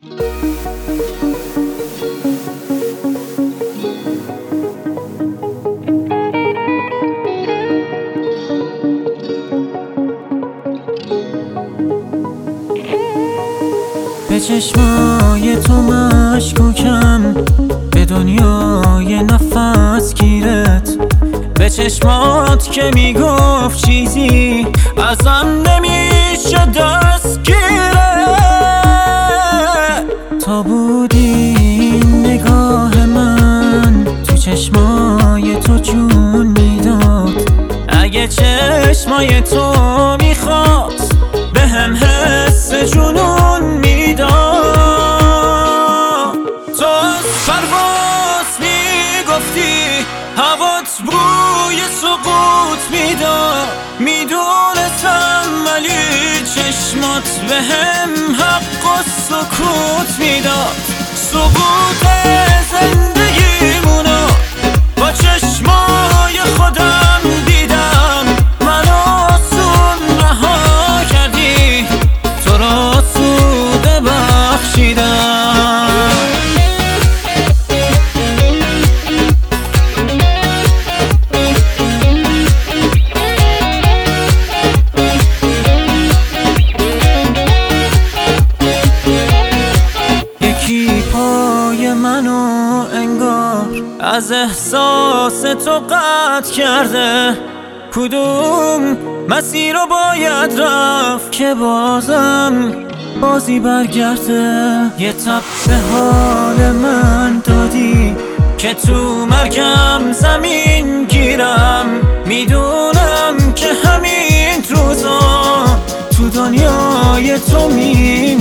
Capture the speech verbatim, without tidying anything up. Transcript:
به چشمای تو مشکوکم، به دنیای نفس گیرت، به چشمات که میگفت چیزی ازم نمیشه دستگیره. تا بودی نگاه من تو چشمای تو جون میداد، اگه چشمای تو میخواست به هم حس جنون میداد. تو از پرواز میگفتی هوات بوی سقوط میداد، میدونستم ولی چشمات به هم حق و سکوت میداد. سقوط زندگیمونو با چشمای خودم دیدم، منو آسون رها کردی، تو را سوده بخشیدم. یکی پای منو انگار از احساس تو قطع کرده، کدوم مسیر رو باید رفت که بازم بازی برگرده. یه تب به حال من دادی که تو مرگم زمین گیرم، میدونم که همین روزا تو دنیای تو می